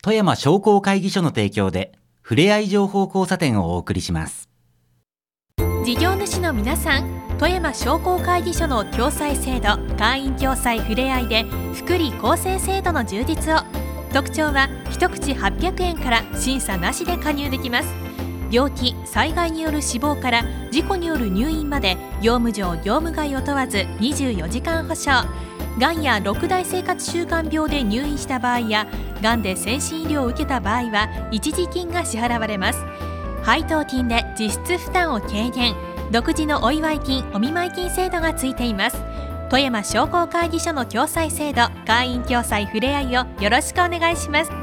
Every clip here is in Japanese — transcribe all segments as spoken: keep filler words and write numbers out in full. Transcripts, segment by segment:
富山商工会議所の提供でふれあい情報交差点をお送りします。 事業主の皆さん、富山商工会議所の共済制度、会員共済ふれあいで福利厚生制度の充実を。特徴は一口はっぴゃくえんから審査なしで加入できます。病気・災害による死亡から事故による入院まで業務上業務外を問わずにじゅうよじかん保証。がんやろく大生活習慣病で入院した場合やがんで先進医療を受けた場合は一時金が支払われます。配当金で実質負担を軽減。独自のお祝い金・お見舞い金制度がついています。富山商工会議所の共済制度、会員共済ふれあいをよろしくお願いします。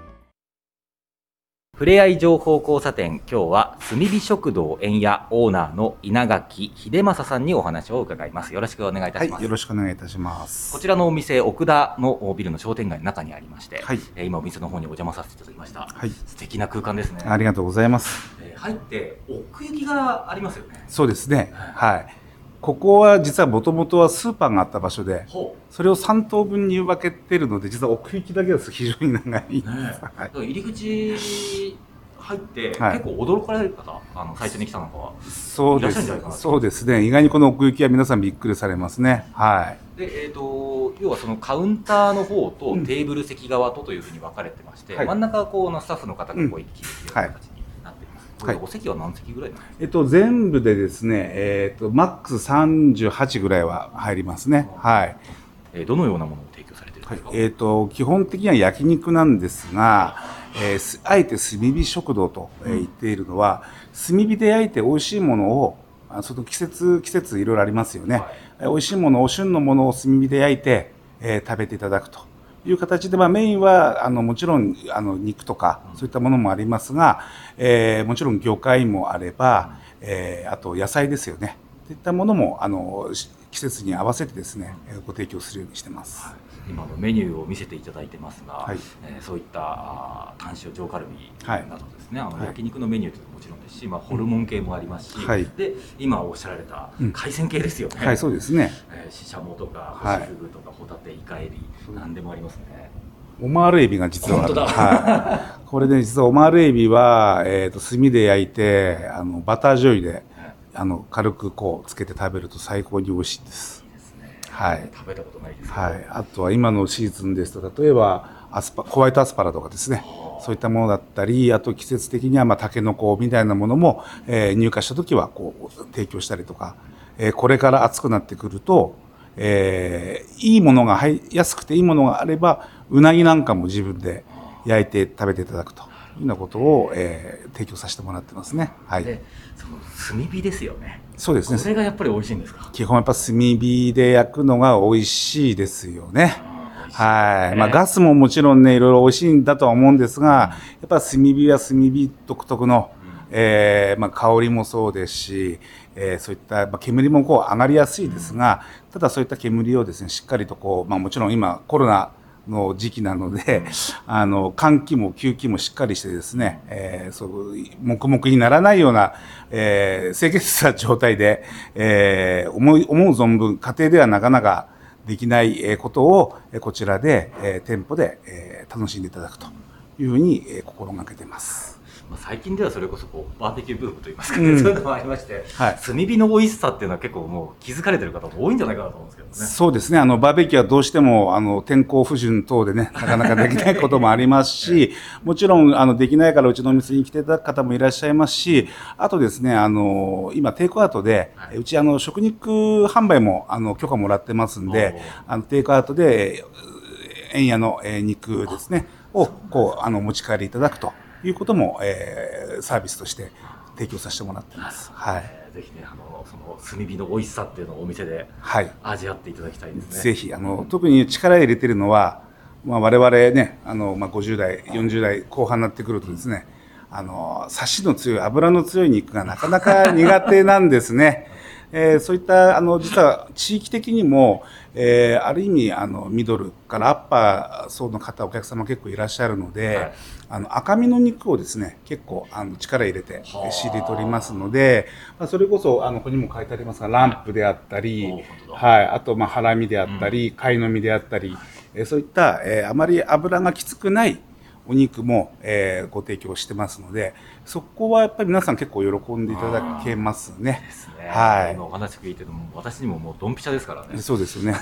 ふれあい情報交差点、今日は炭火食堂円屋オーナーの稲垣秀正さんにお話を伺います。よろしくお願いいたします。 はい、よろしくお願いいたします。 こちらのお店、奥田のビルの商店街の中にありまして、 はい、 今お店の方にお邪魔させていただきました。 はい、 素敵な空間ですね。 ありがとうございます。 えー、入って奥行きがありますよね。 そうですね。はい。はい、ここは実はもともとはスーパーがあった場所で、それをさん棟分に分けているので、実は奥行きだけです非常に長い、ね。 はい、入り口入って、はい、結構驚かれる方、あの最初に来たのかはそうです。そうですね。意外にこの奥行きは皆さんびっくりされますね。はい。 で、えっと要はそのカウンターの方とテーブル席側とというふうに分かれてまして、うん、真ん中はこうのスタッフの方がこう行き来できるような形になっています。はい、お席は何席ぐらいなんですか？ えっと全部でですね、えっとマックスさんじゅうはちぐらいは入りますね。はい。 えー、どのようなものを提供されているんですか？ はい、えっと基本的には焼肉なんですが。えー、あえて炭火食堂と、えー、言っているのは、炭火で焼いて美味しいものを、あその季節季節いろいろありますよね、はい、美味しいものを旬のものを炭火で焼いて、えー、食べていただくという形で、まあ、メインはあのもちろんあの肉とかそういったものもありますが、えー、もちろん魚介もあれば、えー、あと野菜ですよね、そういったものもあの季節に合わせてですねご提供するようにしてます。 はい、今のメニューを見せていただいてますが、はい、えー、そういったタン塩上カルビなどですね、はい、あの焼肉のメニューというのももちろんですし、まあ、ホルモン系もありますし、はい、で今おっしゃられた海鮮系ですよね。 うん、はい、そうですね。 えー、シシャモとか干しフグとかホタテ、イカエビ、何でもありますね。 オマールエビが実はある。はい、これで実はオマールエビは、えー、と炭で焼いてあのバター醤油であの軽くこうつけて食べると最高に美味しいです。はい、 食べたことないですけど、 はい、あとは今のシーズンですと例えばアスパホワイトアスパラとかですね、そういったものだったり、あと季節的にはまあタケノコみたいなものも、えー、入荷した時はこう提供したりとか、えー、これから暑くなってくると、えー、いいものが入安くていいものがあればうなぎなんかも自分で焼いて食べていただくというようなことを、えー、提供させてもらってますね。はい、 でその炭火ですよね。 そうですね。 それがやっぱり美味しいんですか？ 基本やっぱ炭火で焼くのが美味しいですよね。はい。まあガスももちろんねいろいろ美味しいんだとは思うんですが、やっぱ炭火は炭火独特の、えー、まあ香りもそうですし、えー、そういった、まあ、煙もこう上がりやすいですが、ただそういった煙をですねしっかりとこう、まあもちろん今コロナの時期なので、あの換気も吸気もしっかりしてですね、えー、そう黙々にならないような、えー、清潔な状態で、えー、思い思う存分家庭ではなかなかできないことをこちらで、えー、店舗で、えー、楽しんでいただくというふうに、えー、心がけています。 最近ではそれこそこうバーベキューブームといいますかね、うん、そういうのもありまして、はい、炭火の美味しさっていうのは結構もう気づかれてる方も多いんじゃないかなと思うんですけどね。 そうですね。あのバーベキューはどうしてもあの天候不順等でねなかなかできないこともありますしもちろんあのできないからうちのお店に来ていただく方もいらっしゃいますし、あとですねあの今テイクアウトで、はい、うちあの食肉販売もあの許可もらってますんで、あのテイクアウトで円屋の肉ですねをこうあの持ち帰りいただくということも、えー、サービスとして提供させてもらってます。はい。 ぜひね、あのその炭火の美味しさっていうのをお店で味わっていただきたいですね。 ぜひあの特に力入れてるのは、まあ我々ね、あのまあごじゅう代、よんじゅう代後半になってくるとですね、あのサシの強い脂の強い肉がなかなか苦手なんですね。えー、そういったあの実は地域的にも、えー、ある意味あのミドルからアッパー層の方お客様結構いらっしゃるので、はい、あの赤身の肉をですね結構あの力入れて仕入れておりますので、まあ、それこそあのここにも書いてありますがランプであったり、はい、あとまあハラミであったり、うん、貝の身であったり、えー、そういった、えー、あまり脂がきつくないお肉も、えー、ご提供してますので、そこはやっぱり皆さん結構喜んでいただけますね。 ですね。 はい。 今お話聞いてても私にももうドンピシャですからね。 そうですよね。 で、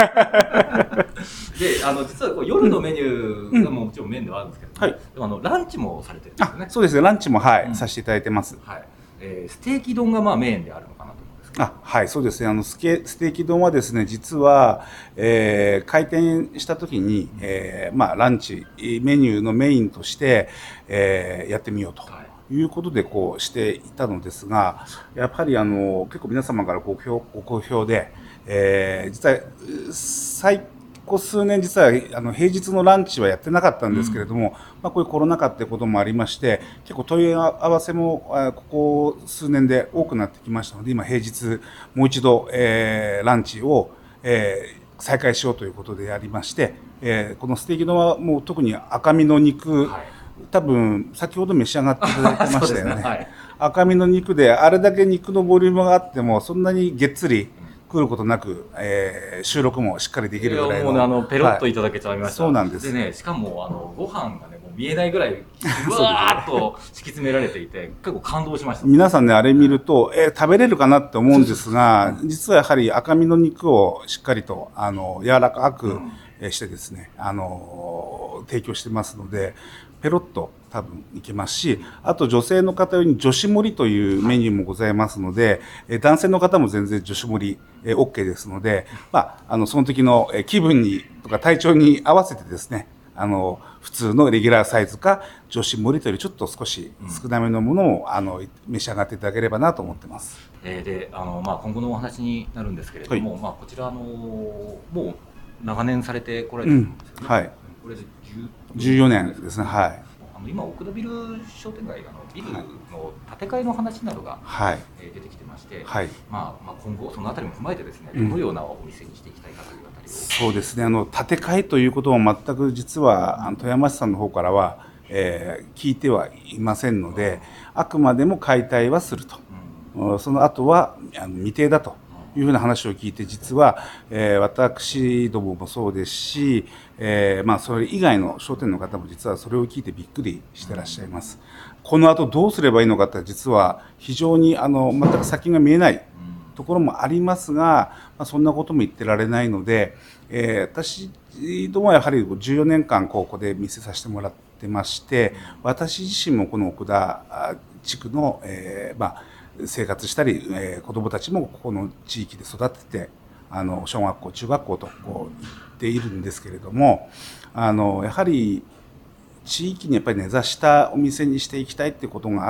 あの実はこう夜のメニューがもちろんメインではあるんですけど、うん、はい、でもあのランチもされてるんですよね。 あ、そうですね。ランチもはい、 うん、 させていただいてます。 はい。えー、ステーキ丼がまあメインであるのかなと思うんですけど。 あ、はい、そうですね。あのスケステーキ丼はですね、実は、えー、開店した時に、えー、まあランチメニューのメインとして、えー、やってみようと。はい、いうことでこうしていたのですが、やっぱりあの結構皆様からご好ご好評で、えー、実は最ここ数年実はあの平日のランチはやってなかったんですけれども、うん、まあ、こういうコロナ禍ってこともありまして結構問い合わせもここ数年で多くなってきましたので、今平日もう一度、えー、ランチを、えー、再開しようということでやりまして、えー、このステーキ丼はもう特に赤身の肉、はい、多分先ほど召し上がっていただいてましたよね。ね、はい、赤身の肉であれだけ肉のボリュームがあってもそんなにげっつり来ることなく、えー、収録もしっかりできるぐらいの、 もうね、あのペロッといただけちゃいました。 はい、そうなんです。 でね、しかもあのご飯がねもう見えないぐらいうわーっと敷き詰められていて結構感動しました。 皆さんねあれ見ると、えー、食べれるかなって思うんですが、実はやはり赤身の肉をしっかりとあの柔らかくしてですね、あの提供してますので。ペロッと多分いけますし、あと女性の方用に女子盛りというメニューもございますので、はい、男性の方も全然女子盛り OK ですので、まあ、あのその時の気分にとか体調に合わせてですね、あの普通のレギュラーサイズか女子盛りというよりちょっと少し少なめのものをあの召し上がっていただければなと思ってます。 えー、であの、まあ、今後のお話になるんですけれども、はい、まあ、こちらあのもう長年されてこられてるんですよね。うん、はい、これでじゅうよねんですね。はい。 あの今奥田ビル商店街のビルの建て替えの話などが、はい、えー、出てきてまして、はい、まあまあ今後そのあたりも踏まえてですね、どのようなお店にしていきたいかというあたりを、うん、 そうですね。あの建て替えということも全く実はあの富山市さんの方からは、えー、聞いてはいませんので、あくまでも解体はすると、うん、その後はあの未定だと。いうふうな話を聞いて、実は、えー、私どももそうですし、えーまあ、それ以外の商店の方も実はそれを聞いてびっくりしてらっしゃいます。この後どうすればいいのかって実は非常にあの全く先が見えないところもありますが、まあ、そんなことも言ってられないので、えー、私どもはやはりじゅうよねんかんここで店させてもらってまして、私自身もこの奥田地区の、えーまあ生活したり、えー、子どもたちもここの地域で育ててあの小学校中学校とこう行っているんですけれども、あのやはり地域にやっぱり根ざしたお店にしていきたいっていうことがあって、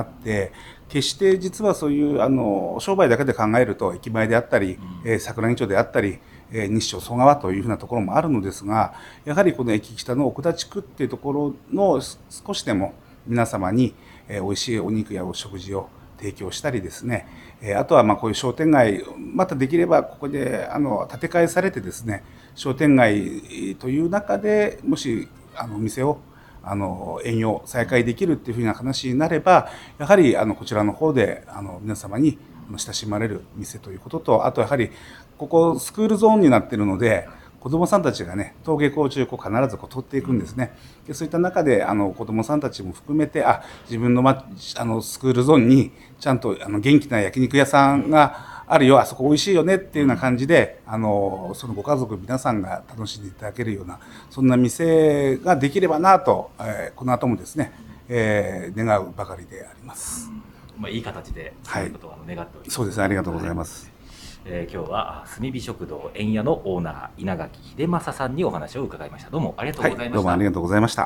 決して実はそういうあの商売だけで考えると駅前であったり、うん、えー、桜木町であったり、えー、西町曽川というふうなところもあるのですが、やはりこの駅北の奥田地区っていうところの少しでも皆様に、えー、美味しいお肉やお食事を提供したりですね、あとはまあこういう商店街、またできればここであの建て替えされてですね、商店街という中でもしあのお店をあの営業再開できるっていうふうな話になれば、やはりあのこちらの方であの皆様に親しまれる店ということと、あとやはりここスクールゾーンになっているので、子どもさんたちがね登下校中こう必ずこう通っていくんですね。でそういった中であの子どもさんたちも含めて、あ自分の、ま、あのスクールゾーンにちゃんとあの元気な焼肉屋さんがあるよ、あそこ美味しいよねっていうような感じで、あのそのご家族皆さんが楽しんでいただけるようなそんな店ができればなと、えー、この後もですね、えー、願うばかりであります。 うん、まあ、いい形でそういうことを願っております。はい、 そうですね、ありがとうございます。 えー、今日は炭火食堂円屋のオーナー稲垣秀正さんにお話を伺いました。どうもありがとうございました。はい、 どうもありがとうございました。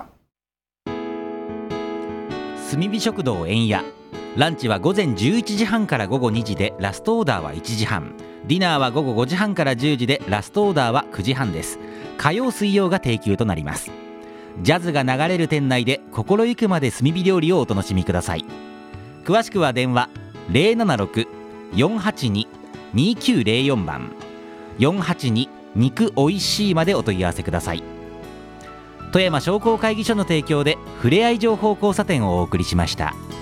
炭火食堂円屋、ランチは午前じゅういちじはんから午後にじで、ラストオーダーはいちじはん、ディナーは午後ごじはんからじゅうじで、ラストオーダーはくじはんです。火曜水曜が定休となります。ジャズが流れる店内で心ゆくまで炭火料理をお楽しみください。詳しくは電話 ゼロななろく よんはちに にきゅうゼロよん 番よんはちに肉おいしいまでお問い合わせください。富山商工会議所の提供でふれあい情報交差点をお送りしました。